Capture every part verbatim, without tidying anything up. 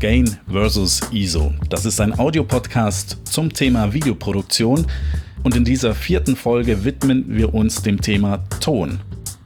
Gain versus I S O. Das ist ein Audiopodcast zum Thema Videoproduktion und in dieser vierten Folge widmen wir uns dem Thema Ton.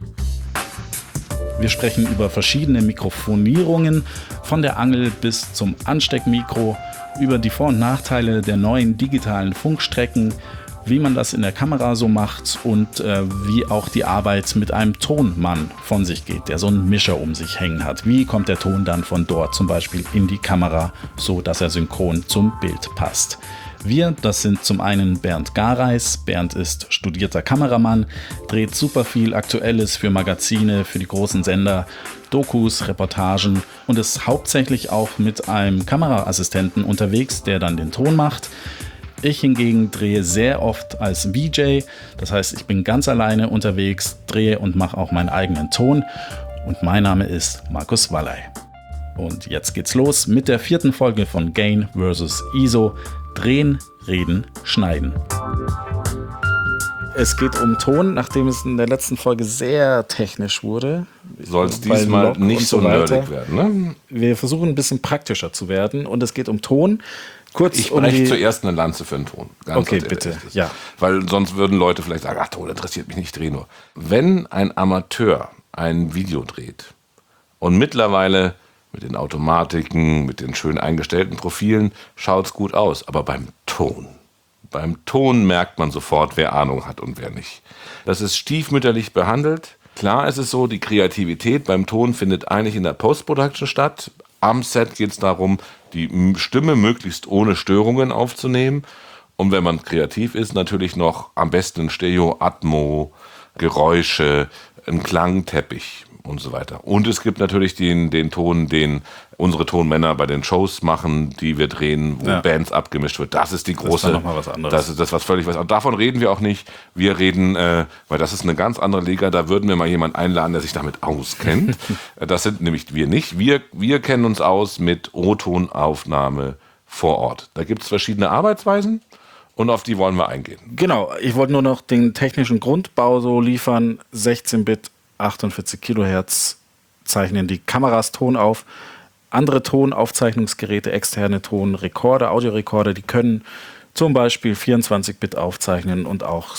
Wir sprechen über verschiedene Mikrofonierungen, von der Angel bis zum Ansteckmikro, über die Vor- und Nachteile der neuen digitalen Funkstrecken, wie man das in der Kamera so macht und äh, wie auch die Arbeit mit einem Tonmann von sich geht, der so einen Mischer um sich hängen hat. Wie kommt der Ton dann von dort zum Beispiel in die Kamera, so dass er synchron zum Bild passt? Wir, das sind zum einen Bernd Gareis. Bernd ist studierter Kameramann, dreht super viel Aktuelles für Magazine, für die großen Sender, Dokus, Reportagen und ist hauptsächlich auch mit einem Kameraassistenten unterwegs, der dann den Ton macht. Ich hingegen drehe sehr oft als V J, das heißt, ich bin ganz alleine unterwegs, drehe und mache auch meinen eigenen Ton und mein Name ist Markus Wallay. Und jetzt geht's los mit der vierten Folge von Gain versus I S O. Drehen, reden, schneiden. Es geht um Ton, nachdem es in der letzten Folge sehr technisch wurde. Soll es diesmal nicht so nerdig werden, ne? Wir versuchen ein bisschen praktischer zu werden und es geht um Ton. Kurz ich um breche die... zuerst eine Lanze für den Ton. Ganz okay, bitte. Ja. Weil sonst würden Leute vielleicht sagen, ach, Ton interessiert mich nicht, ich drehe nur. Wenn ein Amateur ein Video dreht und mittlerweile mit den Automatiken, mit den schön eingestellten Profilen schaut es gut aus. Aber beim Ton, beim Ton merkt man sofort, wer Ahnung hat und wer nicht. Das ist stiefmütterlich behandelt. Klar ist es so, die Kreativität beim Ton findet eigentlich in der Post-Production statt. Am Set geht es darum, die Stimme möglichst ohne Störungen aufzunehmen. Und wenn man kreativ ist, natürlich noch am besten ein Stereo, Atmo, Geräusche, ein Klangteppich und so weiter. Und es gibt natürlich den, den Ton, den unsere Tonmänner bei den Shows machen, die wir drehen, wo ja. Bands abgemischt wird. Das ist die große... Das ist noch mal was anderes. Das ist das, was völlig was anderes. Davon reden wir auch nicht. Wir reden, äh, weil das ist eine ganz andere Liga, da würden wir mal jemanden einladen, der sich damit auskennt. Das sind nämlich wir nicht. Wir, wir kennen uns aus mit O-Tonaufnahme vor Ort. Da gibt es verschiedene Arbeitsweisen und auf die wollen wir eingehen. Genau, ich wollte nur noch den technischen Grundbau so liefern. sechzehn Bit, achtundvierzig Kilohertz zeichnen die Kameras Ton auf. Andere Tonaufzeichnungsgeräte, externe Tonrekorder, Audiorekorder, die können zum Beispiel vierundzwanzig Bit aufzeichnen und auch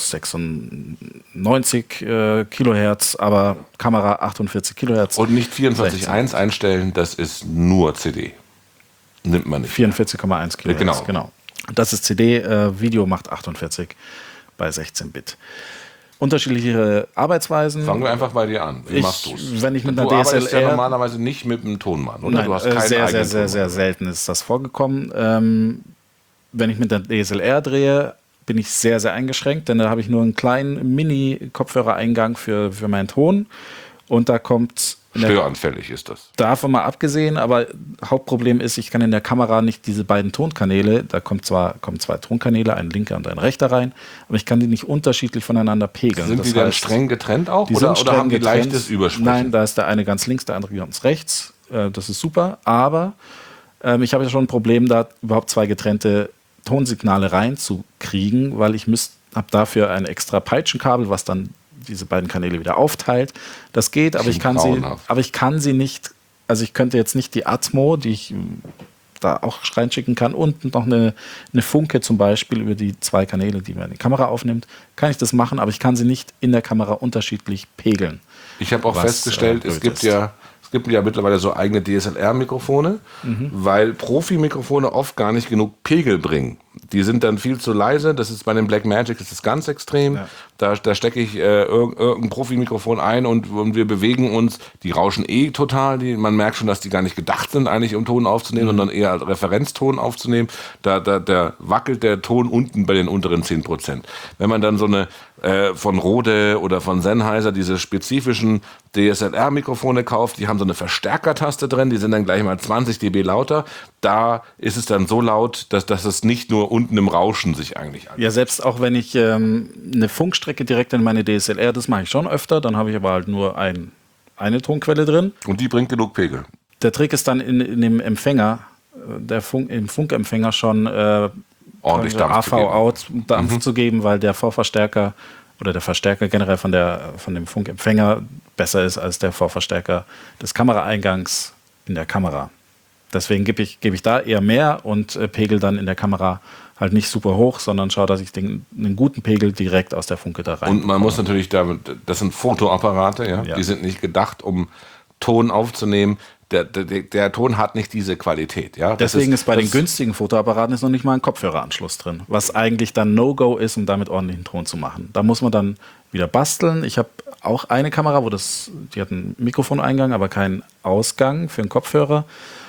sechsundneunzig äh, Kilohertz, aber Kamera achtundvierzig Kilohertz. Und nicht vierundvierzig Komma eins einstellen, das ist nur C D. Nimmt man nicht. vierundvierzig Komma eins Kilohertz, genau. genau. Das ist C D, äh, Video macht achtundvierzig bei sechzehn Bit. Unterschiedliche Arbeitsweisen. Fangen wir einfach bei dir an. Wie ich, machst du's? Wenn ich mit du einer D S L R... arbeitest ja normalerweise nicht mit einem Tonmann, oder? Nein, du hast keinen sehr, eigenen sehr, sehr, sehr selten ist das vorgekommen. Ähm, wenn ich mit der D S L R drehe, bin ich sehr, sehr eingeschränkt, denn da habe ich nur einen kleinen Mini-Kopfhörereingang für, für meinen Ton. Und da kommt... Störanfällig ist das. Davon mal abgesehen, aber Hauptproblem ist, ich kann in der Kamera nicht diese beiden Tonkanäle, da kommt zwar, kommen zwei Tonkanäle, ein linker und ein rechter rein, aber ich kann die nicht unterschiedlich voneinander pegeln. Sind das die dann heißt, streng getrennt auch? Die oder, sind oder haben die getrennt. leichtes Übersprechen? Nein, da ist der eine ganz links, der andere ganz rechts. Äh, das ist super, aber ähm, ich habe ja schon ein Problem, da überhaupt zwei getrennte Tonsignale reinzukriegen, weil ich habe dafür ein extra Peitschenkabel, was dann diese beiden Kanäle wieder aufteilt. Das geht, aber ich kann sie, aber ich kann sie nicht, also ich könnte jetzt nicht die Atmo, die ich da auch reinschicken kann, und noch eine, eine Funke zum Beispiel über die zwei Kanäle, die man in die Kamera aufnimmt, kann ich das machen, aber ich kann sie nicht in der Kamera unterschiedlich pegeln. Ich habe auch was, festgestellt, äh, es gibt ist. ja Es gibt ja mittlerweile so eigene D S L R-Mikrofone, mhm. weil Profi-Mikrofone oft gar nicht genug Pegel bringen. Die sind dann viel zu leise. Das ist bei den Blackmagic ist das ganz extrem. Ja. Da, da stecke ich äh, irg- irgendein Profi-Mikrofon ein und, und wir bewegen uns. Die rauschen eh total. Die, man merkt schon, dass die gar nicht gedacht sind, eigentlich um Ton aufzunehmen, mhm. sondern eher als Referenzton aufzunehmen. Da, da, da wackelt der Ton unten bei den unteren zehn Prozent. Wenn man dann so eine äh, von Rode oder von Sennheiser diese spezifischen D S L R-Mikrofone kauft, die haben so eine Verstärkertaste drin, die sind dann gleich mal zwanzig Dezibel lauter. Da ist es dann so laut, dass, dass es nicht nur unten im Rauschen sich eigentlich anhört. Ja, selbst auch wenn ich ähm, eine Funkstrecke direkt in meine D S L R, das mache ich schon öfter, dann habe ich aber halt nur ein, eine Tonquelle drin. Und die bringt genug Pegel. Der Trick ist dann in, in dem Empfänger, der Funk, im Funkempfänger schon äh, ordentlich Dampf A V-Out Dampf mhm. zu geben, weil der Vorverstärker oder der Verstärker generell von, der, von dem Funkempfänger besser ist als der Vorverstärker des Kameraeingangs in der Kamera. deswegen gebe ich, gebe ich da eher mehr und äh, pegel dann in der Kamera halt nicht super hoch, sondern schaue, dass ich den, einen guten Pegel direkt aus der Funke da rein. Und man muss natürlich damit, das sind Fotoapparate, ja? Ja. Die sind nicht gedacht, um Ton aufzunehmen. Der, der, der Ton hat nicht diese Qualität. Ja? Das Deswegen ist, ist bei das den günstigen Fotoapparaten ist noch nicht mal ein Kopfhöreranschluss drin, was eigentlich dann No-Go ist, um damit ordentlichen Ton zu machen. Da muss man dann wieder basteln. Ich habe auch eine Kamera, wo das, die hat einen Mikrofoneingang, aber keinen Ausgang für einen Kopfhörer.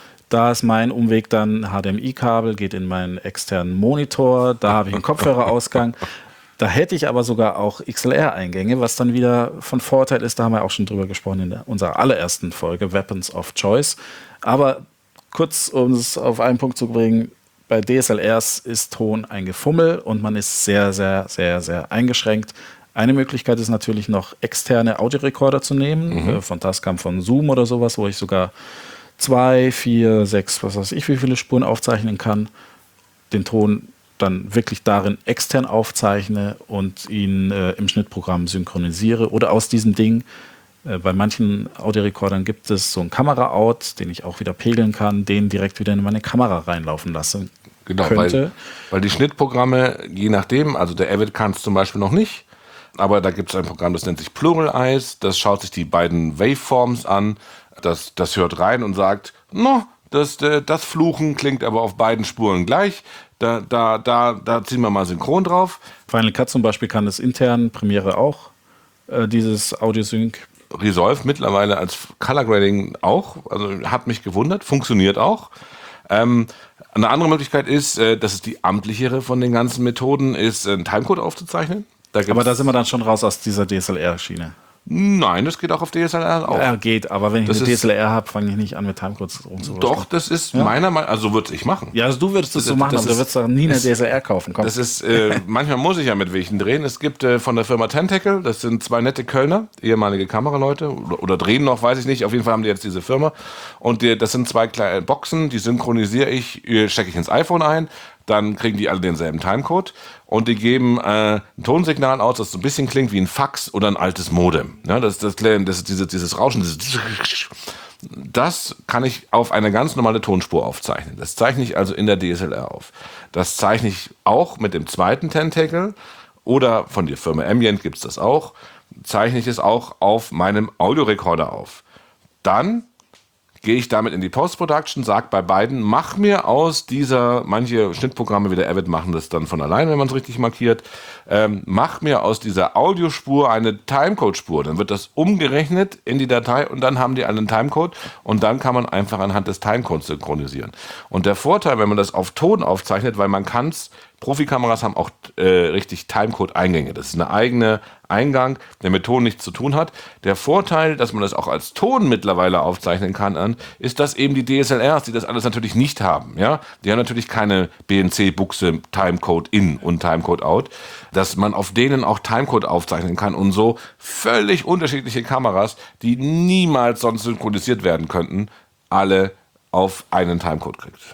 Da ist mein Umweg dann H D M I-Kabel, geht in meinen externen Monitor, da habe ich einen Kopfhörerausgang. Da hätte ich aber sogar auch X L R-Eingänge, was dann wieder von Vorteil ist. Da haben wir auch schon drüber gesprochen in der, unserer allerersten Folge, Weapons of Choice. Aber kurz, um es auf einen Punkt zu bringen, bei D S L Rs ist Ton ein Gefummel und man ist sehr, sehr, sehr, sehr eingeschränkt. Eine Möglichkeit ist natürlich noch externe Audiorekorder zu nehmen, mhm. äh, von Tascam, von Zoom oder sowas, wo ich sogar zwei, vier, sechs, was weiß ich, wie viele Spuren aufzeichnen kann, den Ton dann wirklich darin extern aufzeichne und ihn äh, im Schnittprogramm synchronisiere. Oder aus diesem Ding, äh, bei manchen Audiorekordern gibt es so einen Kamera-Out, den ich auch wieder pegeln kann, den direkt wieder in meine Kamera reinlaufen lassen genau, könnte. Weil, weil die Schnittprogramme, je nachdem, also der Avid kann es zum Beispiel noch nicht, aber da gibt es ein Programm, das nennt sich Plural Eyes, das schaut sich die beiden Waveforms an, das, das hört rein und sagt, no, das, das Fluchen klingt aber auf beiden Spuren gleich. Da, da, da, da ziehen wir mal synchron drauf. Final Cut zum Beispiel kann es intern, Premiere auch, äh, dieses Audiosync. Resolve mittlerweile als Color Grading auch, also hat mich gewundert, funktioniert auch. Ähm, eine andere Möglichkeit ist, äh, das ist die amtlichere von den ganzen Methoden, ist einen Timecode aufzuzeichnen. Da aber da sind wir dann schon raus aus dieser D S L R-Schiene. Nein, das geht auch auf D S L R auch. Ja, geht, aber wenn ich das eine D S L R habe, fange ich nicht an mit Timecodes rumzurüsten. Doch, das ist ja? meiner Meinung nach, also so würde ich machen. Ja, also du würdest das, das so machen, das aber ist, du würdest doch nie eine D S L R kaufen. Komm. Das ist, äh, manchmal muss ich ja mit welchen drehen. Es gibt äh, von der Firma Tentacle, das sind zwei nette Kölner, ehemalige Kameraleute, oder, oder drehen noch, weiß ich nicht. Auf jeden Fall haben die jetzt diese Firma. Und die, das sind zwei kleine Boxen, die synchronisiere ich, stecke ich ins iPhone ein. Dann kriegen die alle denselben Timecode und die geben äh, ein Tonsignal aus, das so ein bisschen klingt wie ein Fax oder ein altes Modem. Ja, das, das, das ist dieses, dieses Rauschen, dieses das kann ich auf eine ganz normale Tonspur aufzeichnen. Das zeichne ich also in der D S L R auf. Das zeichne ich auch mit dem zweiten Tentacle oder von der Firma Ambient gibt es das auch, zeichne ich es auch auf meinem Audiorekorder auf. Dann gehe ich damit in die Post-Production, sage bei beiden, mach mir aus dieser, manche Schnittprogramme wie der Avid machen das dann von allein, wenn man es richtig markiert, ähm, mach mir aus dieser Audiospur eine Timecode-Spur. Dann wird das umgerechnet in die Datei und dann haben die alle einen Timecode und dann kann man einfach anhand des Timecodes synchronisieren. Und der Vorteil, wenn man das auf Ton aufzeichnet, weil man kann es, Profikameras haben auch äh, richtig Timecode-Eingänge. Das ist eine eigene Eingang, der mit Ton nichts zu tun hat. Der Vorteil, dass man das auch als Ton mittlerweile aufzeichnen kann, ist, dass eben die D S L Rs, die das alles natürlich nicht haben, ja, die haben natürlich keine B N C-Buchse Timecode-In und Timecode-Out, dass man auf denen auch Timecode aufzeichnen kann und so völlig unterschiedliche Kameras, die niemals sonst synchronisiert werden könnten, alle auf einen Timecode kriegt.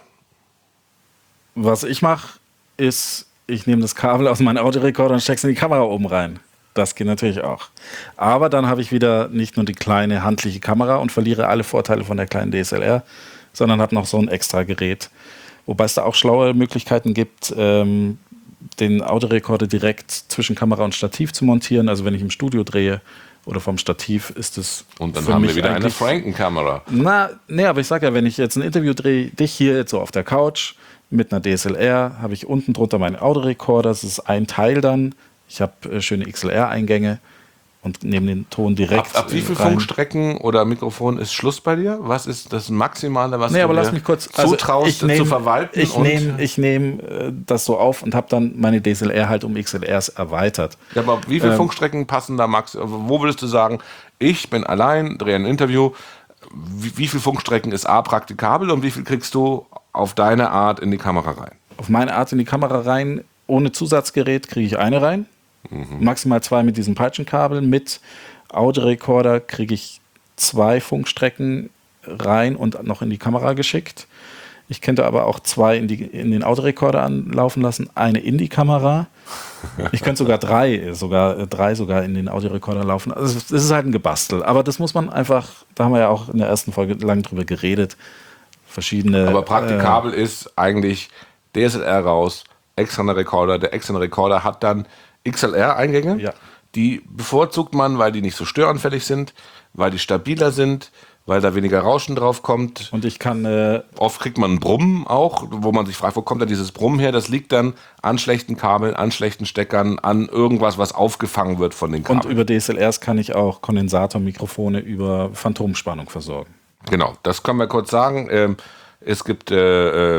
Was ich mache, ist, ich nehme das Kabel aus meinem Audiorekorder und stecke es in die Kamera oben rein. Das geht natürlich auch. Aber dann habe ich wieder nicht nur die kleine handliche Kamera und verliere alle Vorteile von der kleinen D S L R, sondern habe noch so ein extra Gerät. Wobei es da auch schlaue Möglichkeiten gibt, ähm, den Audiorekorder direkt zwischen Kamera und Stativ zu montieren. Also wenn ich im Studio drehe oder vom Stativ, ist es und dann für haben mich wir wieder eine eigentlich- Franken-Kamera. Na, nee, aber ich sage ja, wenn ich jetzt ein Interview drehe, dich hier jetzt so auf der Couch mit einer D S L R, habe ich unten drunter meinen Audiorekorder, das ist ein Teil dann. Ich habe äh, schöne X L R-Eingänge und nehme den Ton direkt Ab, ab wie viel rein. Funkstrecken oder Mikrofon ist Schluss bei dir? Was ist das Maximale, was Nee, du aber dir lass mich kurz also zutraust ich nehm, zu verwalten? Ich und- nehme ich nehm, äh, das so auf und habe dann meine D S L R halt um X L Rs erweitert. Ja, aber wie viele Ähm, Funkstrecken passen da max? Wo würdest du sagen, ich bin allein, drehe ein Interview, wie, wie viele Funkstrecken ist A praktikabel und wie viel kriegst du auf deine Art in die Kamera rein? Auf meine Art in die Kamera rein, ohne Zusatzgerät kriege ich eine rein. Mhm. Maximal zwei mit diesem Peitschenkabel. Mit Audiorekorder kriege ich zwei Funkstrecken rein und noch in die Kamera geschickt. Ich könnte aber auch zwei in, die, in den Audiorekorder anlaufen lassen, eine in die Kamera. Ich könnte sogar drei, sogar äh, drei sogar in den Audiorekorder laufen. Also es ist halt ein Gebastel. Aber das muss man einfach, da haben wir ja auch in der ersten Folge lang drüber geredet, verschiedene... Aber praktikabel äh, ist eigentlich D S L R raus, externer Rekorder. Der externe Rekorder hat dann X L R-Eingänge. Ja. Die bevorzugt man, weil die nicht so störanfällig sind, weil die stabiler sind, weil da weniger Rauschen drauf kommt. Und ich kann... Äh, Oft kriegt man ein Brummen auch, wo man sich fragt, wo kommt da dieses Brummen her? Das liegt dann an schlechten Kabeln, an schlechten Steckern, an irgendwas, was aufgefangen wird von den Kabeln. Und über D S L Rs kann ich auch Kondensatormikrofone über Phantomspannung versorgen. Genau, das können wir kurz sagen. Ähm, es gibt äh, äh,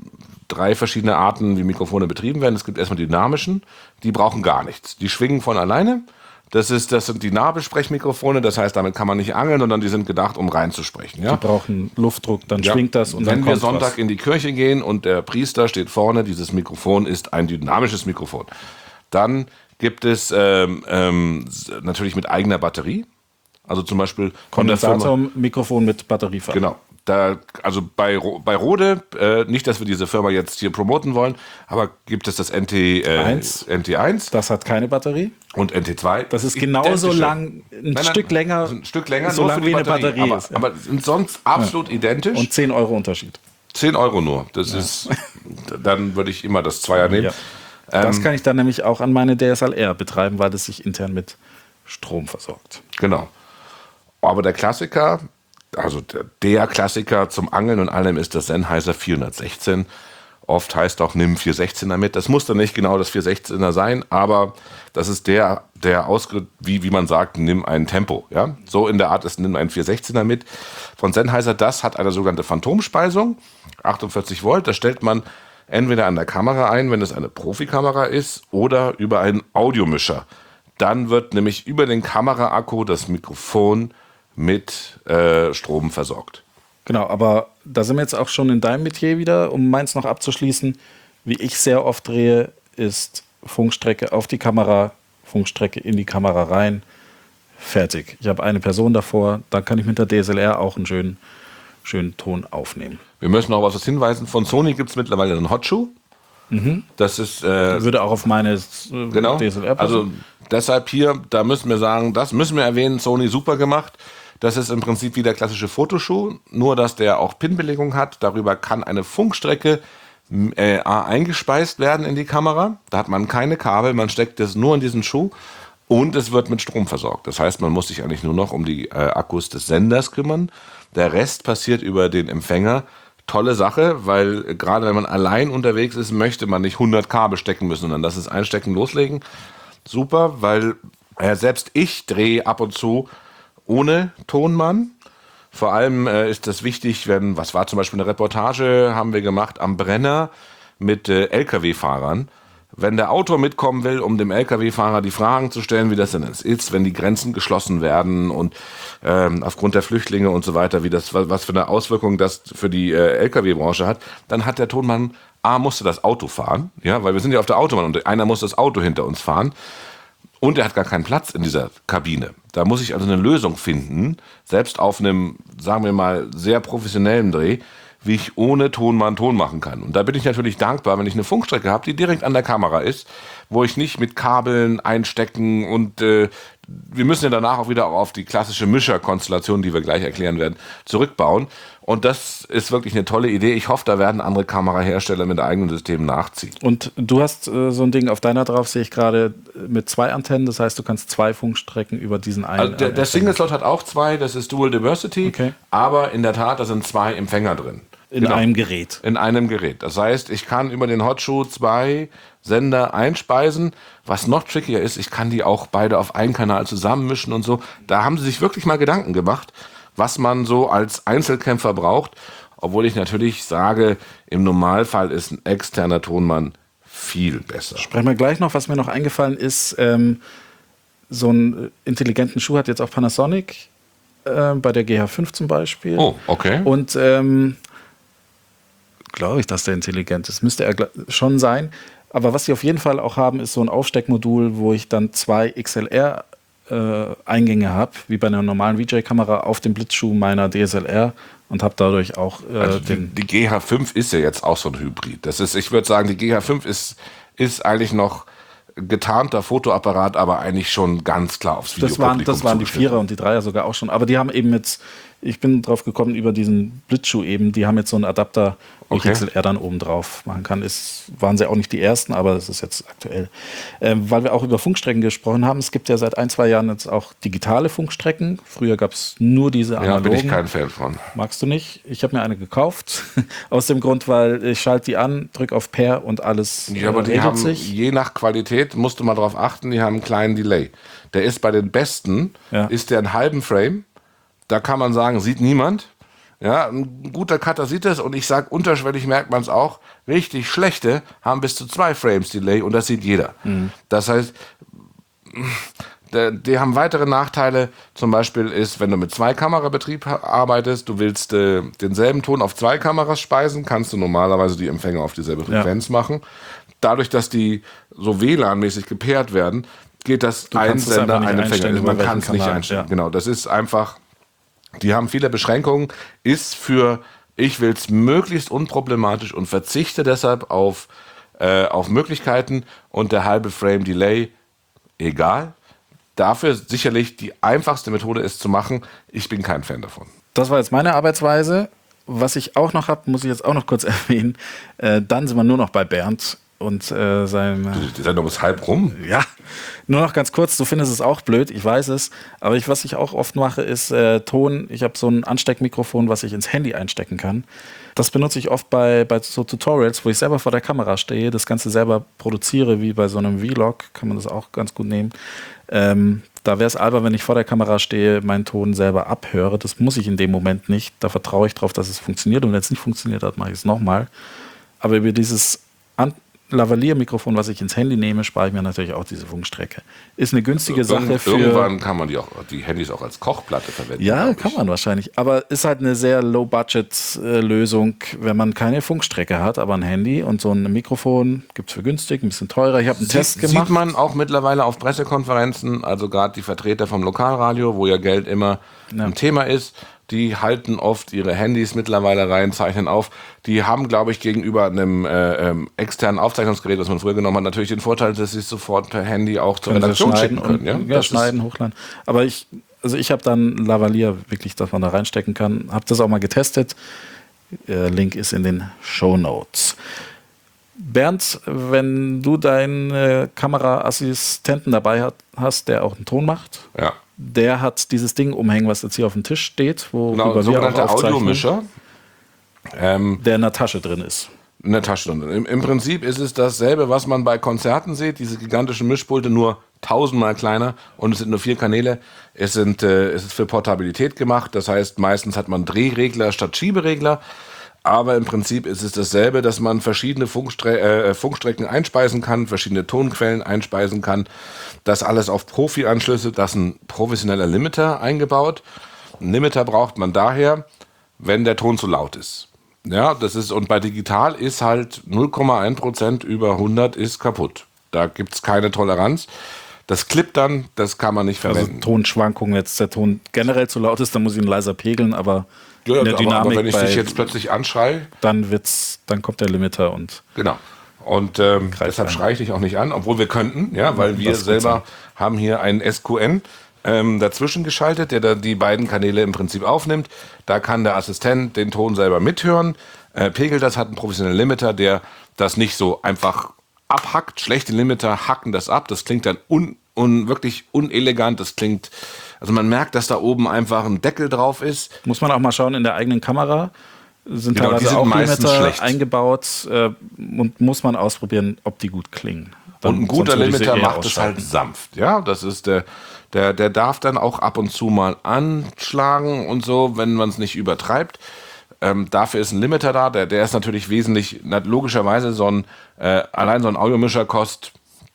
drei verschiedene Arten, wie Mikrofone betrieben werden. Es gibt erstmal die dynamischen, die brauchen gar nichts. Die schwingen von alleine. Das, ist, das sind die Nabelsprechmikrofone, das heißt, damit kann man nicht angeln, sondern die sind gedacht, um reinzusprechen. Ja? Die brauchen Luftdruck, dann ja. schwingt das und Wenn dann wir kommt Sonntag was. in die Kirche gehen und der Priester steht vorne, dieses Mikrofon ist ein dynamisches Mikrofon. Dann gibt es ähm, ähm, natürlich mit eigener Batterie, also zum Beispiel Kondensatormikrofon mit Batterieverarbeitung. Genau. Da, also bei, bei Rode, äh, nicht, dass wir diese Firma jetzt hier promoten wollen, aber gibt es das N T eins. N T eins Das hat keine Batterie. Und N T zwei. Das ist genauso identische. lang, ein nein, nein, Stück länger, ein Stück länger, so nur lang für die wie eine Batterie. Batterie aber, ist. Ja. aber sind sonst absolut ja. identisch. Und zehn Euro Unterschied. zehn Euro nur. Das ja. ist, dann würde ich immer das Zweier nehmen. Ja. Das ähm, kann ich dann nämlich auch an meine D S L R betreiben, weil das sich intern mit Strom versorgt. Genau. Aber der Klassiker, also der, der Klassiker zum Angeln und allem ist das Sennheiser vierhundertsechzehn. Oft heißt auch, nimm vierhundertsechzehner mit. Das muss dann nicht genau das vierhundertsechzehner sein, aber das ist der, der ausge, wie, wie man sagt, nimm ein Tempo. Ja? So in der Art ist, nimm einen vierhundertsechzehner mit. Von Sennheiser, das hat eine sogenannte Phantomspeisung, achtundvierzig Volt. Das stellt man entweder an der Kamera ein, wenn es eine Profikamera ist, oder über einen Audiomischer. Dann wird nämlich über den Kameraakku das Mikrofon mit äh, Strom versorgt. Genau, aber da sind wir jetzt auch schon in deinem Metier wieder, um meins noch abzuschließen. Wie ich sehr oft drehe, ist Funkstrecke auf die Kamera, Funkstrecke in die Kamera rein, fertig. Ich habe eine Person davor, dann kann ich mit der D S L R auch einen schönen, schönen Ton aufnehmen. Wir müssen noch was hinweisen. Von Sony gibt es mittlerweile einen Hotshoe. Mhm. Das ist äh, würde auch auf meine äh, genau. D S L R passen. Also deshalb hier, da müssen wir sagen, das müssen wir erwähnen, Sony super gemacht. Das ist im Prinzip wie der klassische Fotoschuh, nur dass der auch Pin-Belegung hat. Darüber kann eine Funkstrecke äh, eingespeist werden in die Kamera. Da hat man keine Kabel, man steckt das nur in diesen Schuh und es wird mit Strom versorgt. Das heißt, man muss sich eigentlich nur noch um die äh, Akkus des Senders kümmern. Der Rest passiert über den Empfänger. Tolle Sache, weil gerade wenn man allein unterwegs ist, möchte man nicht hundert Kabel stecken müssen, sondern das ist einstecken, loslegen. Super, weil äh, selbst ich drehe ab und zu ohne Tonmann. Vor allem äh, ist das wichtig, wenn, was war zum Beispiel eine Reportage, haben wir gemacht am Brenner mit äh, L K W-Fahrern. Wenn der Autor mitkommen will, um dem L K W-Fahrer die Fragen zu stellen, wie das denn ist, wenn die Grenzen geschlossen werden und ähm, aufgrund der Flüchtlinge und so weiter, wie das, was für eine Auswirkung das für die äh, L K W-Branche hat, dann hat der Tonmann, A, musste das Auto fahren, ja, weil wir sind ja auf der Autobahn und einer muss das Auto hinter uns fahren. Und er hat gar keinen Platz in dieser Kabine. Da muss ich also eine Lösung finden, selbst auf einem, sagen wir mal, sehr professionellen Dreh, wie ich ohne Tonmann Ton machen kann. Und da bin ich natürlich dankbar, wenn ich eine Funkstrecke habe, die direkt an der Kamera ist, wo ich nicht mit Kabeln einstecken und äh, wir müssen ja danach auch wieder auf die klassische Mischerkonstellation, die wir gleich erklären werden, zurückbauen. Und das ist wirklich eine tolle Idee. Ich hoffe, da werden andere Kamerahersteller mit eigenen Systemen nachziehen. Und du hast äh, so ein Ding auf deiner drauf, sehe ich gerade, mit zwei Antennen. Das heißt, du kannst zwei Funkstrecken über diesen einen... Also der, der Single-Slot hat auch zwei, das ist Dual Diversity. Okay. Aber in der Tat, da sind zwei Empfänger drin. In genau. einem Gerät. In einem Gerät. Das heißt, ich kann über den Hotshoe zwei Sender einspeisen. Was noch trickier ist, ich kann die auch beide auf einen Kanal zusammenmischen und so. Da haben sie sich wirklich mal Gedanken gemacht, was man so als Einzelkämpfer braucht. Obwohl ich natürlich sage, im Normalfall ist ein externer Tonmann viel besser. Sprechen wir gleich noch, was mir noch eingefallen ist. Ähm, so einen intelligenten Schuh hat jetzt auch Panasonic, äh, bei der G H fünf zum Beispiel. Oh, okay. Und ähm, glaube ich, dass der intelligent ist. Müsste er schon sein. Aber was sie auf jeden Fall auch haben, ist so ein Aufsteckmodul, wo ich dann zwei X L R-Eingänge äh, habe, wie bei einer normalen V J-Kamera, auf dem Blitzschuh meiner D S L R und habe dadurch auch äh, also den... Die, die G H fünf ist ja jetzt auch so ein Hybrid. Das ist, ich würde sagen, die G H fünf ist, ist eigentlich noch getarnter Fotoapparat, aber eigentlich schon ganz klar aufs Das waren, das waren die zugeschnitten. Vierer und die Dreier sogar auch schon. Aber die haben eben jetzt Ich bin drauf gekommen über diesen Blitzschuh eben. Die haben jetzt so einen Adapter, wo Okay. ich X L R dann oben drauf machen kann. Ist, waren sie auch nicht die ersten, aber das ist jetzt aktuell. Ähm, weil wir auch über Funkstrecken gesprochen haben. Es gibt ja seit ein, zwei Jahren jetzt auch digitale Funkstrecken. Früher gab es nur diese Ja, analogen. bin ich kein Fan von. Magst du nicht? Ich habe mir eine gekauft. Aus dem Grund, weil ich schalte die an, drücke auf Pair und alles Ja, aber äh, die regelt haben, sich. je nach Qualität, musst du mal drauf achten, die haben einen kleinen Delay. Der ist bei den besten, Ja. ist der einen halben Frame. Da kann man sagen, sieht niemand. Ja, ein guter Cutter sieht es und ich sage, unterschwellig merkt man es auch, richtig schlechte haben bis zu zwei Frames Delay und das sieht jeder. Mhm. Das heißt, die, die haben weitere Nachteile. Zum Beispiel ist, wenn du mit Zwei-Kamera-Betrieb ha- arbeitest, du willst äh, denselben Ton auf zwei Kameras speisen, kannst du normalerweise die Empfänger auf dieselbe Frequenz machen. Dadurch, dass die so W L A N-mäßig gepaart werden, geht das Du ein kannst es Sender, einfach nicht ein Empfänger. einstellen, Man über kann welchen es nicht Kanal, einstellen. ja. Genau, das ist einfach, die haben viele Beschränkungen, ist für, ich will es möglichst unproblematisch und verzichte deshalb auf, äh, auf Möglichkeiten und der halbe Frame Delay, egal. Dafür sicherlich die einfachste Methode ist zu machen. Ich bin kein Fan davon. Das war jetzt meine Arbeitsweise. Was ich auch noch habe, muss ich jetzt auch noch kurz erwähnen. Äh, dann sind wir nur noch bei Bernd und äh, seinem. Die Sendung ist halb rum. Ja, nur noch ganz kurz. Du findest es auch blöd, ich weiß es. Aber ich, was ich auch oft mache, ist äh, Ton. Ich habe so ein Ansteckmikrofon, was ich ins Handy einstecken kann. Das benutze ich oft bei, bei so Tutorials, wo ich selber vor der Kamera stehe, das Ganze selber produziere, wie bei so einem Vlog. Kann man das auch ganz gut nehmen. Ähm, da wäre es albern, wenn ich vor der Kamera stehe, meinen Ton selber abhöre. Das muss ich in dem Moment nicht. Da vertraue ich drauf, dass es funktioniert. Und wenn es nicht funktioniert hat, mache ich es nochmal. Aber über dieses An Lavalier-Mikrofon, was ich ins Handy nehme, spare ich mir natürlich auch diese Funkstrecke. Ist eine günstige Sache Irgend- für... Irgendwann kann man die, auch, die Handys auch als Kochplatte verwenden. Ja, glaub ich. kann man wahrscheinlich. Aber ist halt eine sehr Low-Budget-Lösung, wenn man keine Funkstrecke hat, aber ein Handy und so ein Mikrofon gibt es für günstig, ein bisschen teurer. Ich habe einen Test Sieht, gemacht. sieht man auch mittlerweile auf Pressekonferenzen, also gerade die Vertreter vom Lokalradio, wo ja Geld immer Ja. ein Thema ist, die halten oft ihre Handys mittlerweile rein, zeichnen auf. Die haben, glaube ich, gegenüber einem äh, ähm, externen Aufzeichnungsgerät, das man früher genommen hat, natürlich den Vorteil, dass sie es sofort per Handy auch zur Können Sie Redaktion schneiden schicken können. und, Ja, ja, Das schneiden, hochladen. Aber ich, also ich habe dann Lavalier wirklich, dass man da reinstecken kann. Habe das auch mal getestet. Äh, Link ist in den Shownotes. Bernd, wenn du deinen äh, Kameraassistenten dabei hat, hast, der auch einen Ton macht, Ist, ja. der hat dieses Ding umhängen, was jetzt hier auf dem Tisch steht, wo Genau, wir auch sogenannte aufzeichnen, Audiomischer. Ähm, der in der Tasche drin ist. In der Tasche. Im, Im Prinzip ist es dasselbe, was man bei Konzerten sieht. Diese gigantischen Mischpulte, nur tausendmal kleiner und es sind nur vier Kanäle. Es, sind, äh, es ist für Portabilität gemacht. Das heißt, meistens hat man Drehregler statt Schieberegler. Aber im Prinzip ist es dasselbe, dass man verschiedene Funkstre äh, Funkstrecken einspeisen kann, verschiedene Tonquellen einspeisen kann. Das alles auf Profi-Anschlüsse. Da ist ein professioneller Limiter eingebaut. Ein Limiter braucht man daher, wenn der Ton zu laut ist. Ja, das ist, und bei digital ist halt null Komma eins Prozent über hundert ist kaputt. Da gibt es keine Toleranz. Das klippt dann, das kann man nicht Also verwenden. Tonschwankungen, wenn jetzt der Ton generell zu laut ist, dann muss ich ihn leiser pegeln, aber Ja, in der aber, Dynamik, aber wenn ich bei, dich jetzt plötzlich anschreie, dann wird's, dann kommt der Limiter und genau. Und ähm, deshalb rein. schreie ich dich auch nicht an, obwohl wir könnten, ja, weil wir Das ist gut selber haben hier einen S Q N ähm, dazwischen geschaltet, der da die beiden Kanäle im Prinzip aufnimmt. Da kann der Assistent den Ton selber mithören, äh, pegelt das, hat einen professionellen Limiter, der das nicht so einfach abhackt. Schlechte Limiter hacken das ab, das klingt dann un, un, wirklich unelegant, das klingt, also man merkt, dass da oben einfach ein Deckel drauf ist. muss man auch mal schauen in der eigenen Kamera. Sind Genau, die teilweise sind auch meistens Limiter schlecht. eingebaut äh, und muss man ausprobieren, ob die gut klingen. Dann- Und ein guter sonst würde ich sie Limiter eher macht es halt ausschalten. sanft. Ja, das ist der, der, der darf dann auch ab und zu mal anschlagen und so, wenn man es nicht übertreibt. Ähm, dafür ist ein Limiter da, der, der ist natürlich wesentlich, na, logischerweise so ein, äh, allein so ein Audiomischer kostet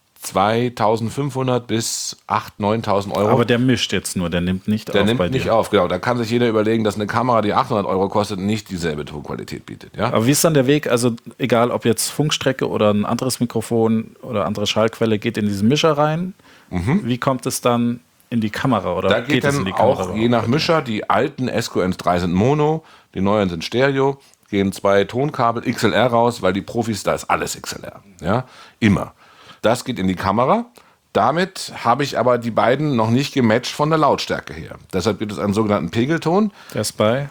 zweitausendfünfhundert bis achttausend, neuntausend Euro. Aber der mischt jetzt nur, der nimmt nicht der auf nimmt bei nicht dir. auf, genau. Da kann sich jeder überlegen, dass eine Kamera, die achthundert Euro kostet, nicht dieselbe Tonqualität bietet. Ja? Aber wie ist dann der Weg? Also egal, ob jetzt Funkstrecke oder ein anderes Mikrofon oder andere Schallquelle geht in diesen Mischer rein. Wie kommt es dann in die Kamera? Oder Da geht, es dann in die Kamera auch je nach Mischer, die alten S Q Ns drei sind Mono, die neuen sind Stereo, gehen zwei Tonkabel X L R raus, weil die Profis, da ist alles X L R. Ja, immer. Das geht in die Kamera. Damit habe ich aber die beiden noch nicht gematcht von der Lautstärke her. Deshalb gibt es einen sogenannten Pegelton. Der ist bei?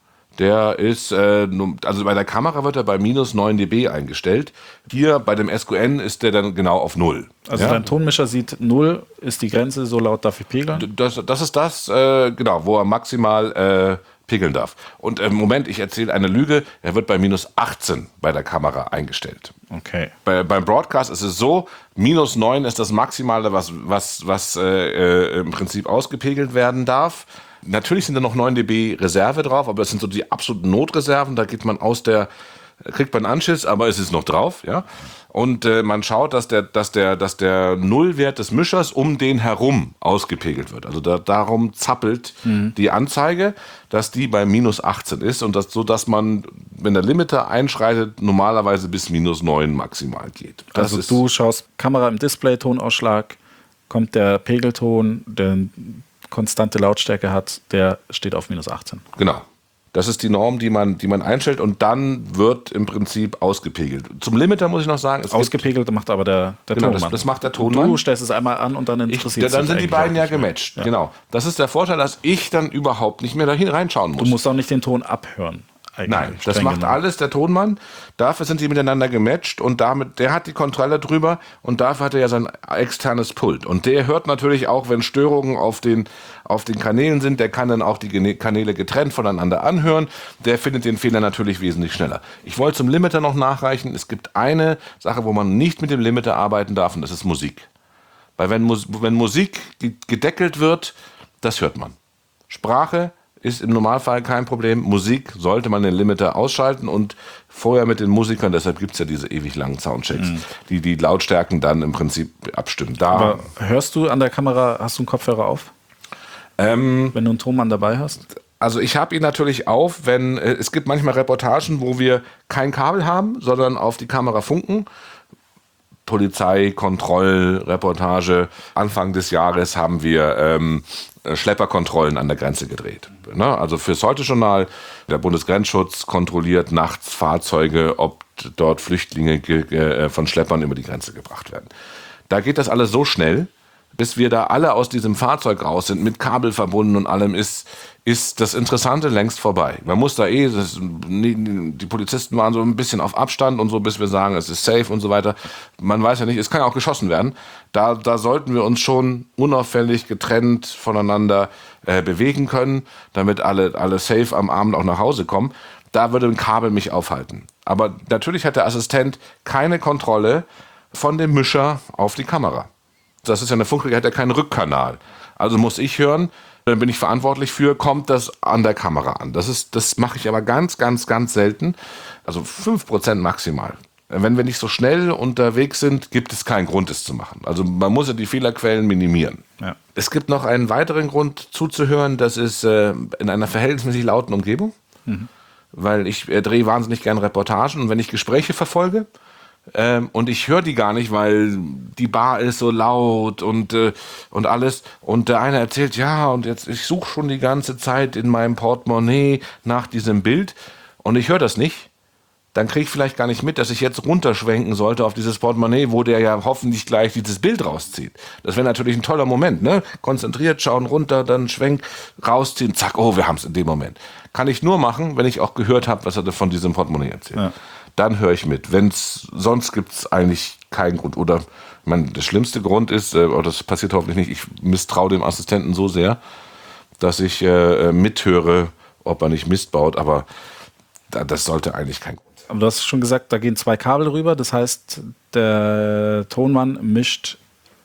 Der ist, äh, also bei der Kamera wird er bei minus neun Dezibel eingestellt. Hier bei dem S Q N ist der dann genau auf null. Also ja? dein Tonmischer sieht null, ist die Grenze, so laut darf ich pegeln? Das, das ist das, äh, genau, wo er maximal äh, pegeln darf. Und im äh, Moment, ich erzähle eine Lüge, er wird bei minus achtzehn bei der Kamera eingestellt. Okay. Bei, beim Broadcast ist es so, minus neun ist das Maximale, was, was, was äh, äh, im Prinzip ausgepegelt werden darf. Natürlich sind da noch neun Dezibel Reserve drauf, aber das sind so die absoluten Notreserven. Da geht man aus der, kriegt man Anschiss, aber es ist noch drauf, ja. Und äh, man schaut, dass der, dass der, dass der Nullwert des Mischers um den herum ausgepegelt wird. Also da, darum zappelt mhm. die Anzeige, dass die bei minus achtzehn ist und das so, dass man, wenn der Limiter einschreitet, normalerweise bis minus neun maximal geht. Das also ist, du schaust Kamera im Display, Tonausschlag, kommt der Pegelton, der konstante Lautstärke hat, der steht auf minus achtzehn. Genau. Das ist die Norm, die man, die man einstellt und dann wird im Prinzip ausgepegelt. Zum Limiter muss ich noch sagen, es ausgepegelt macht aber der, der genau, Tonmann. Das, das macht der Tonmann. Du stellst es einmal an und dann interessiert ich, Dann sind die beiden ja mehr. gematcht. Ja. Genau. Das ist der Vorteil, dass ich dann überhaupt nicht mehr dahin reinschauen muss. Du musst auch nicht den Ton abhören. Nein, das macht genau. alles der Tonmann. Dafür sind die miteinander gematcht und damit, der hat die Kontrolle drüber und dafür hat er ja sein externes Pult. Und der hört natürlich auch, wenn Störungen auf den, auf den Kanälen sind, der kann dann auch die Kanäle getrennt voneinander anhören. Der findet den Fehler natürlich wesentlich schneller. Ich wollte zum Limiter noch nachreichen. Es gibt eine Sache, wo man nicht mit dem Limiter arbeiten darf und das ist Musik. Weil wenn, wenn Musik gedeckelt wird, das hört man. Sprache ist im Normalfall kein Problem. Musik sollte man den Limiter ausschalten und vorher mit den Musikern, deshalb gibt es ja diese ewig langen Soundchecks, mhm. die die Lautstärken dann im Prinzip abstimmen. Da Aber hörst du an der Kamera, hast du einen Kopfhörer auf? Ähm, wenn du einen Tonmann dabei hast? Also ich habe ihn natürlich auf, wenn, es gibt manchmal Reportagen, wo wir kein Kabel haben, sondern auf die Kamera funken. Polizei, Kontrollreportage. Anfang des Jahres haben wir ähm, Schlepperkontrollen an der Grenze gedreht. Ne? Also fürs Heute-Journal, der Bundesgrenzschutz kontrolliert nachts Fahrzeuge, ob dort Flüchtlinge ge- ge- von Schleppern über die Grenze gebracht werden. Da geht das alles so schnell, bis wir da alle aus diesem Fahrzeug raus sind, mit Kabel verbunden und allem, ist, ist das Interessante längst vorbei. Man muss da eh, das, die Polizisten waren so ein bisschen auf Abstand und so, bis wir sagen, es ist safe und so weiter. Man weiß ja nicht, es kann ja auch geschossen werden. Da, da sollten wir uns schon unauffällig getrennt voneinander äh, bewegen können, damit alle, alle safe am Abend auch nach Hause kommen. Da würde ein Kabel mich aufhalten. Aber natürlich hat der Assistent keine Kontrolle von dem Mischer auf die Kamera. Das ist ja eine Funkregel, hat ja keinen Rückkanal. Also muss ich hören, dann bin ich verantwortlich für, kommt das an der Kamera an. Das ist, das mache ich aber ganz, ganz, ganz selten. Also fünf Prozent maximal. Wenn wir nicht so schnell unterwegs sind, gibt es keinen Grund, es zu machen. Also man muss ja die Fehlerquellen minimieren. Ja. Es gibt noch einen weiteren Grund zuzuhören, das ist äh, in einer verhältnismäßig lauten Umgebung. Mhm. Weil ich äh, drehe wahnsinnig gerne Reportagen und wenn ich Gespräche verfolge, Ähm, und ich höre die gar nicht, weil die Bar ist so laut und, äh, und alles. Und der eine erzählt, ja, und jetzt ich suche schon die ganze Zeit in meinem Portemonnaie nach diesem Bild und ich höre das nicht. Dann kriege ich vielleicht gar nicht mit, dass ich jetzt runterschwenken sollte auf dieses Portemonnaie, wo der ja hoffentlich gleich dieses Bild rauszieht. Das wäre natürlich ein toller Moment, ne? Konzentriert, schauen runter, dann schwenk, rausziehen, zack, oh, wir haben es in dem Moment. Kann ich nur machen, wenn ich auch gehört habe, was er von diesem Portemonnaie erzählt. Ja. Dann höre ich mit. Wenn's, sonst gibt es eigentlich keinen Grund. Oder ich meine, der schlimmste Grund ist, äh, das passiert hoffentlich nicht, ich misstraue dem Assistenten so sehr, dass ich äh, mithöre, ob er nicht Mist baut. Aber da, das sollte eigentlich kein Grund sein. Aber du hast schon gesagt, da gehen zwei Kabel rüber. Das heißt, der Tonmann mischt,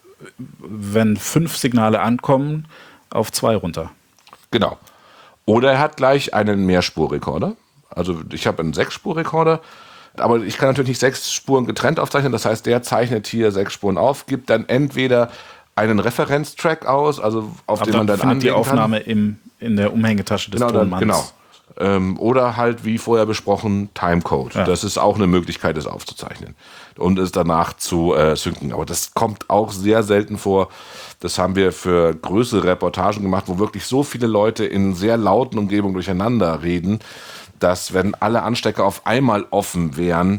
wenn fünf Signale ankommen, auf zwei runter. Genau. Oder er hat gleich einen Mehrspurrekorder. Also ich habe einen Sechsspurrekorder. Aber ich kann natürlich nicht sechs Spuren getrennt aufzeichnen. Das heißt, der zeichnet hier sechs Spuren auf, gibt dann entweder einen Referenztrack aus, also auf aber den man dann findet die Aufnahme kann. Im, in der Umhängetasche des genau, Tonmanns. Genau. Ähm, oder halt, wie vorher besprochen, Timecode. Ja. Das ist auch eine Möglichkeit, das aufzuzeichnen und es danach zu äh, synken. Aber das kommt auch sehr selten vor. Das haben wir für größere Reportagen gemacht, wo wirklich so viele Leute in sehr lauten Umgebungen durcheinander reden, dass wenn alle Anstecker auf einmal offen wären,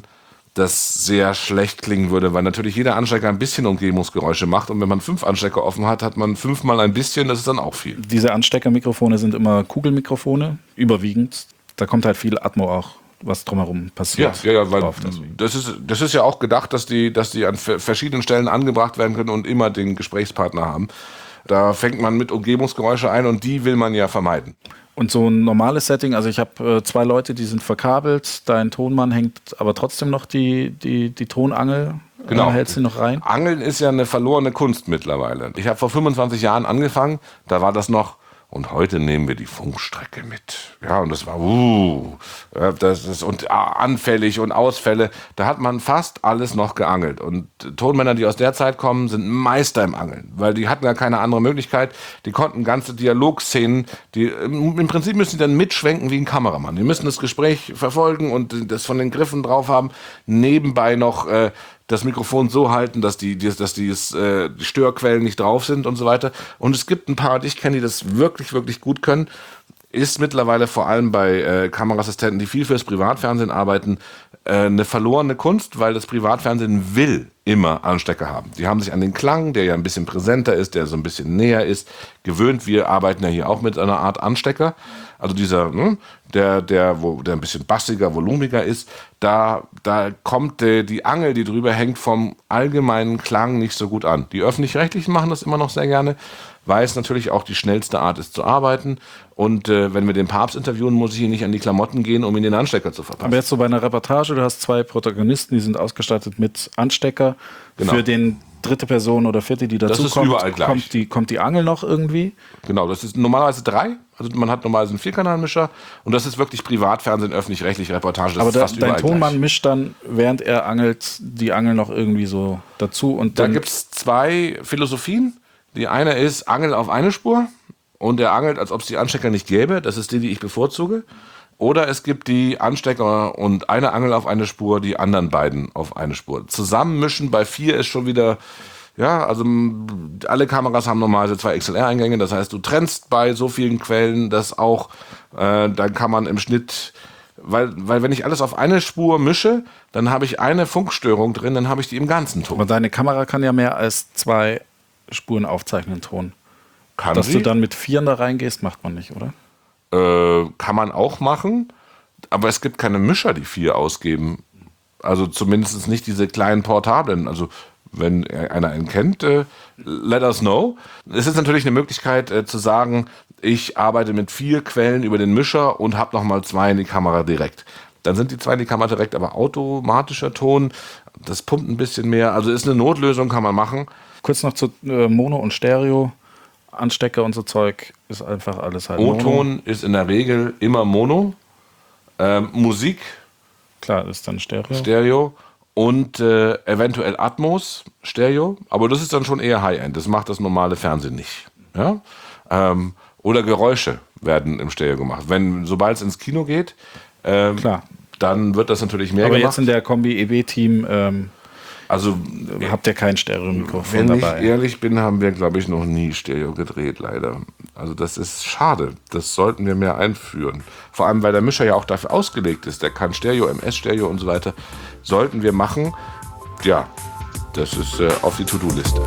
das sehr schlecht klingen würde, weil natürlich jeder Anstecker ein bisschen Umgebungsgeräusche macht und wenn man fünf Anstecker offen hat, hat man fünfmal ein bisschen, das ist dann auch viel. Diese Ansteckermikrofone sind immer Kugelmikrofone, überwiegend. Da kommt halt viel Atmo auch, was drumherum passiert. Ja, ja, ja, weil drauf, das ist, das ist ja auch gedacht, dass die, dass die an verschiedenen Stellen angebracht werden können und immer den Gesprächspartner haben. Da fängt man mit Umgebungsgeräusche ein und die will man ja vermeiden. Und so ein normales Setting, also ich habe äh, zwei Leute, die sind verkabelt, dein Tonmann hängt aber trotzdem noch die, die, die Tonangel, genau. äh, hältst du noch rein? Angeln ist ja eine verlorene Kunst mittlerweile. Ich habe vor fünfundzwanzig Jahren angefangen, da war das noch, und heute nehmen wir die Funkstrecke mit. Ja, und das war, uh, das ist und anfällig und Ausfälle. Da hat man fast alles noch geangelt. Und Tonmänner, die aus der Zeit kommen, sind Meister im Angeln. Weil die hatten ja keine andere Möglichkeit. Die konnten ganze Dialogszenen, die, im Prinzip müssen die dann mitschwenken wie ein Kameramann. Die müssen das Gespräch verfolgen und das von den Griffen drauf haben. Nebenbei noch äh, das Mikrofon so halten, dass die, dass die, äh, die Störquellen nicht drauf sind und so weiter. Und es gibt ein paar, die ich kenne, die das wirklich, wirklich gut können. Ist mittlerweile vor allem bei äh, Kameraassistenten, die viel fürs Privatfernsehen arbeiten, äh, eine verlorene Kunst, weil das Privatfernsehen will immer Anstecker haben. Die haben sich an den Klang, der ja ein bisschen präsenter ist, der so ein bisschen näher ist, gewöhnt. Wir arbeiten ja hier auch mit einer Art Anstecker. Also dieser, ne, der, der, wo, der ein bisschen bassiger, volumiger ist, da, da kommt äh, die Angel, die drüber hängt, vom allgemeinen Klang nicht so gut an. Die Öffentlich-Rechtlichen machen das immer noch sehr gerne, weil es natürlich auch die schnellste Art ist zu arbeiten. Und äh, wenn wir den Papst interviewen, muss ich ihn nicht an die Klamotten gehen, um ihn den Anstecker zu verpassen. Aber jetzt so bei einer Reportage, du hast zwei Protagonisten, die sind ausgestattet mit Anstecker. Genau. Für den dritte Person oder vierte, die dazu das ist kommt, überall gleich. Kommt, die, kommt die Angel noch irgendwie? Genau, das ist normalerweise drei. Also man hat normalerweise einen Vierkanalmischer und das ist wirklich Privatfernsehen, öffentlich-rechtliche Reportage. Das aber ist da, fast dein überall Tonmann gleich. mischt dann, während er angelt, die Angel noch irgendwie so dazu. Und da dann gibt es zwei Philosophien. Die eine ist, Angel auf eine Spur und er angelt, als ob es die Anstecker nicht gäbe. Das ist die, die ich bevorzuge. Oder es gibt die Anstecker und eine Angel auf eine Spur, die anderen beiden auf eine Spur. Zusammenmischen bei vier ist schon wieder, ja, also alle Kameras haben normalerweise zwei X L R-Eingänge. Das heißt, du trennst bei so vielen Quellen das auch. Äh, dann kann man im Schnitt, weil, weil wenn ich alles auf eine Spur mische, dann habe ich eine Funkstörung drin, dann habe ich die im ganzen Ton. Aber deine Kamera kann ja mehr als zwei Spuren aufzeichnen, Ton. Kann Dass sie? du dann mit Vieren da reingehst, macht man nicht, oder? Äh, kann man auch machen, aber es gibt keine Mischer, die vier ausgeben. Also zumindest nicht diese kleinen portablen. Also wenn einer einen kennt, äh, let us know. Es ist natürlich eine Möglichkeit äh, zu sagen, ich arbeite mit vier Quellen über den Mischer und habe nochmal zwei in die Kamera direkt. Dann sind die zwei in die Kamera direkt, aber automatischer Ton, das pumpt ein bisschen mehr. Also ist eine Notlösung, kann man machen. Kurz noch zu äh, Mono und Stereo. Anstecker und so Zeug ist einfach alles halt O-Ton Mono. ist in der Regel immer Mono. Ähm, Musik, klar, ist dann Stereo. Stereo und äh, eventuell Atmos, Stereo. Aber das ist dann schon eher High-End. Das macht das normale Fernsehen nicht. Ja? Ähm, oder Geräusche werden im Stereo gemacht. Wenn, sobald es ins Kino geht, ähm, klar. dann wird das natürlich mehr Aber gemacht. jetzt in der Kombi E W-Team ähm, also habt ihr kein Stereo-Mikrofon wenn dabei. ich ehrlich bin, haben wir, glaube ich, noch nie Stereo gedreht, leider. Also das ist schade. Das sollten wir mehr einführen. Vor allem, weil der Mischer ja auch dafür ausgelegt ist. Der kann Stereo, M S-Stereo und so weiter. Sollten wir machen. Ja, das ist äh, auf die To-Do-Liste.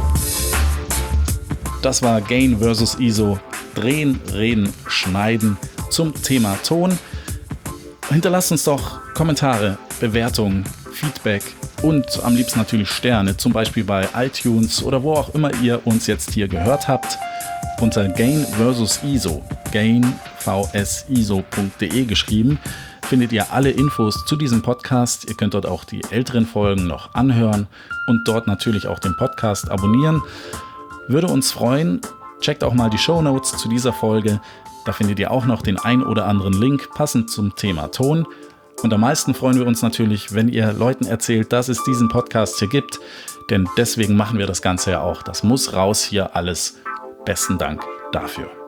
Das war Gain versus I S O. Drehen, reden, schneiden zum Thema Ton. Hinterlasst uns doch Kommentare, Bewertungen, Feedback und am liebsten natürlich Sterne, zum Beispiel bei iTunes oder wo auch immer ihr uns jetzt hier gehört habt, unter Gain versus I S O, gain vs I S O punkt de geschrieben, findet ihr alle Infos zu diesem Podcast. Ihr könnt dort auch die älteren Folgen noch anhören und dort natürlich auch den Podcast abonnieren. Würde uns freuen. Checkt auch mal die Shownotes zu dieser Folge. Da findet ihr auch noch den ein oder anderen Link passend zum Thema Ton. Und am meisten freuen wir uns natürlich, wenn ihr Leuten erzählt, dass es diesen Podcast hier gibt. Denn deswegen machen wir das Ganze ja auch. Das muss raus hier alles. Besten Dank dafür.